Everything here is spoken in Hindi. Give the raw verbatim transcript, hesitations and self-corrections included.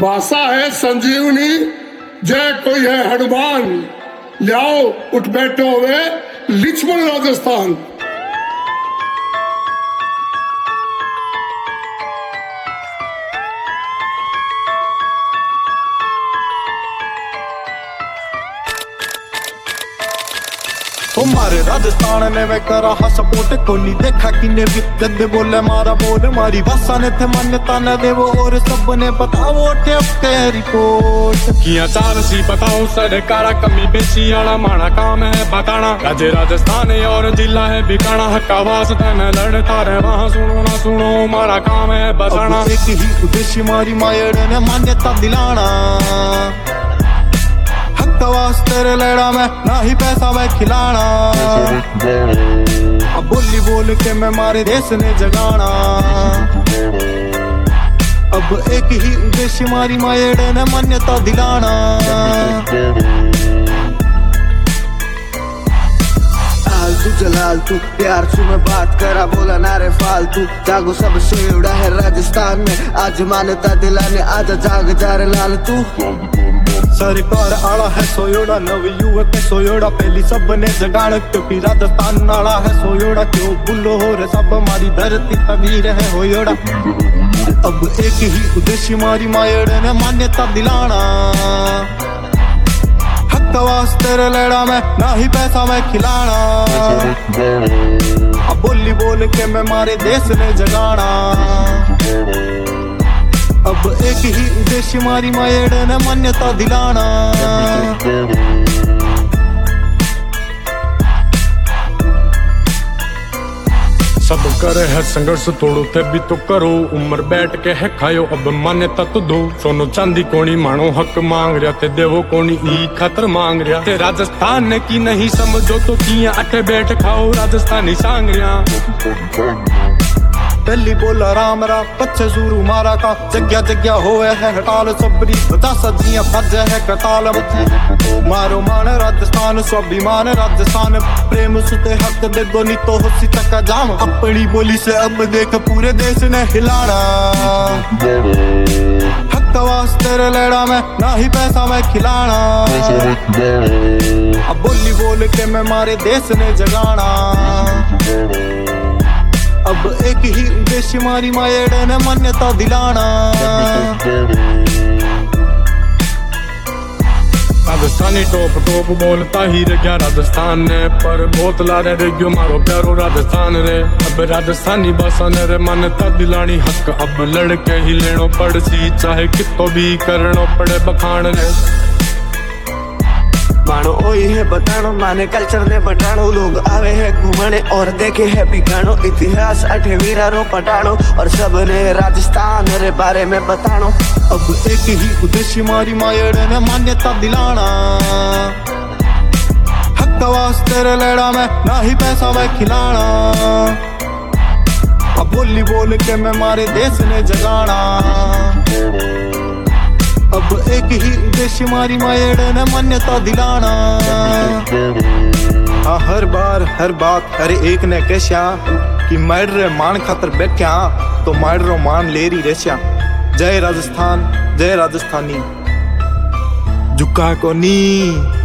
भाषा है संजीवनी, जय कोई है हनुमान, लियाओ उठ बैठो हुए लिचमन राजस्थान। हमारे राजस्थान ने वे करा हा सपोर्ट कोनी देखा किने भी गंदे बोले मारा बोल मारी भाषा ने थे मान्यता न दे वो और सब ने बताओ टेप के रिपोर्ट किया चार सी बताओ सरकारा कमी बेची आला माना काम है बताना। राज्य राजस्थान और जिला है बिकाना, हक आवाज तन लड़ता रहे वहाँ सुनो ना सुनो मारा काम है बताना। एक ही उद्देश्य मारी मायड़ ने मान्यता दिलाना, तेरे लड़ा में ना ही पैसा मैं खिलाना, अब बोली बोल के मैं मारे देश ने जगाना। अब एक ही उद्देश्य मारी मायड़ ने मान्यता दिलाना। तू जलाल तू प्यार से मैं बात करा बोला नारे फालतू, जागो सबसे उड़ा है राजस्थान में आज मान्यता दिलाने, आजा जाग जा रे लाल तू। सरकार आला है सोयोड़ा नव युवक है सोयोड़ा, पहली सब ने जगाण क्योंकि राजस्थान आला है सोयोड़ा। क्यों बुल्लो हो रे सब हमारी धरती तवीर है होयोड़ा। अब एक ही उद्देश्य मारी मायड़ ने मान्यता दिलाना, हक आवाज तेरे लड़ा में ना ही पैसा मैं खिलाना, अब बोली बोल के मैं मारे देश ने जगाना। अब एक ही उद्देश्य मारी मायड़ ने मान्यता दिलाना। सब करे है संघर्ष तोड़ो ते भी तो करो, उम्र बैठ के है खायो अब मान्यता तो दो। सोनो चांदी कोनी मानो हक मांग रहा ते देवो कोनी ई खातर मांग रहा ते। राजस्थान ने की नहीं समझो तो किया अटे बैठ खाओ राजस्थानी सांगरिया। पहली बोला राम रा पच्चे जूरू मारा का, जग्या जग्या होए है हटाल सबरी बता सदियां फज है कताल। मारो मान राजस्थान स्वाभिमान राजस्थान, प्रेम सुते हक दे दो नी तो होसी तक जाम। अपनी बोली से अब देख पूरे देश ने हिलाना, हक आवाज तेरे लड़ा में ना ही पैसा मैं खिलाना, अब बोली बोल के मैं मारे देश ने जगाना। अब एक ही उद्देश्य मारी मायड़ ने मान्यता दिलाना। राजस्थानी टॉप टॉप बोलता ही रह गया राजस्थान ने, पर बहुत लारे रह गयो मारो प्यारो राजस्थान रे। अब राजस्थानी भाषा ने रे मान्यता दिलानी, हक अब लड़के ही लेनो पड़ सी, चाहे कितो भी करनो पड़े बखान रे। मानो ओई है बतानो माने कल्चर ने बटानो, लोग आवे है घूमने और देखे है बिगानो। इतिहास अठे वीरा रो पटानो और सब ने राजस्थान रे बारे में बतानो। अब एक ही उद्देश्य मारी मायड़ ने मान्यता दिलाना, हक आवाज तेरे लड़ा में ना ही पैसा मैं खिलाना, अब बोली बोल के मैं मारे देश ने जगाना। अब एक ही उद्देश्य मारी मायड़ ने मान्यता दिलाना। हाँ हर बार हर बात हर एक ने कहश्या कि मायड़ रे मान खातर बैठ्या तो मायड़ रो मान लेरी रेश्या। जय राजस्थान जय राजस्थानी, झुका को नी।